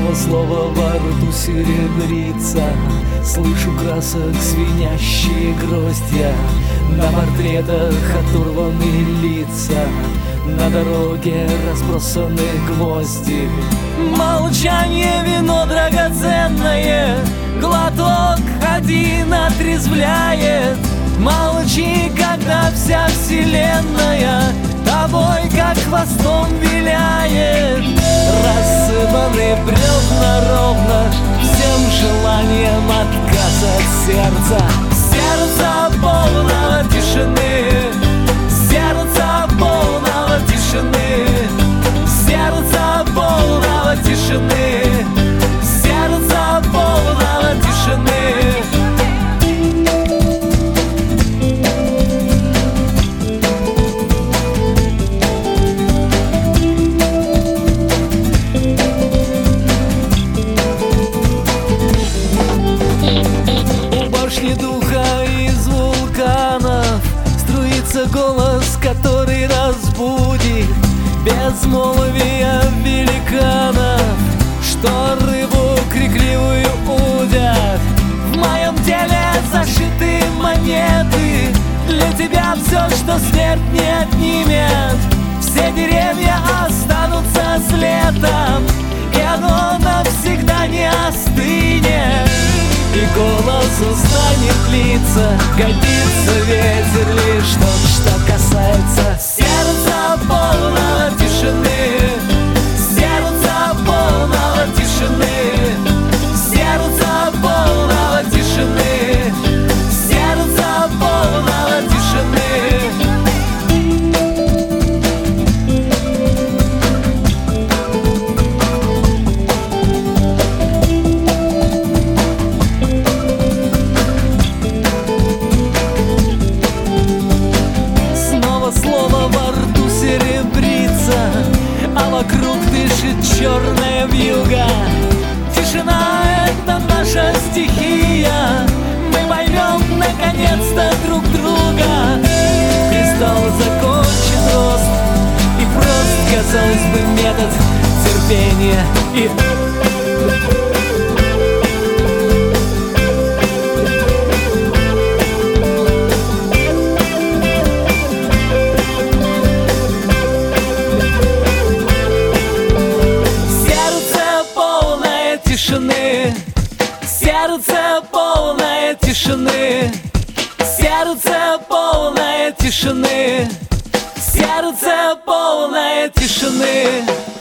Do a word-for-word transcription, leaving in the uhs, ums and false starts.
Снова слово во рту серебрится, слышу красок звенящие гроздья, на портретах оторваны лица, на дороге разбросаны гвозди. Молчание, вино драгоценное, глоток один отрезвляет. Молчи, когда вся вселенная тобой как хвостом виляет. Рассыпаны бревна ровно всем желанием отказ от сердца. Сердце полного тишины, сердце полного тишины, сердце полного тишины, сердце полного тишины. Духа из вулканов струится голос, который разбудит безмолвие великанов, что рыбу крикливую удят. В моем теле зашиты монеты, для тебя все, что смерть не отнимет. Все деревья останутся с летом, и оно навсегда не остынет. И голос устанет литься, годится ветер лишь тот, что касается сердца полного тишины, сердца полного тишины, сердца полного тишины, сердца полного тишины. Слово во рту серебрится, а вокруг дышит черная вьюга. Тишина — это наша стихия, мы поймем наконец-то друг друга. Кристалл закончен рост, и прост, казалось бы, метод терпения. И сердце полное тишины, сердце полное тишины, сердце полное тишины.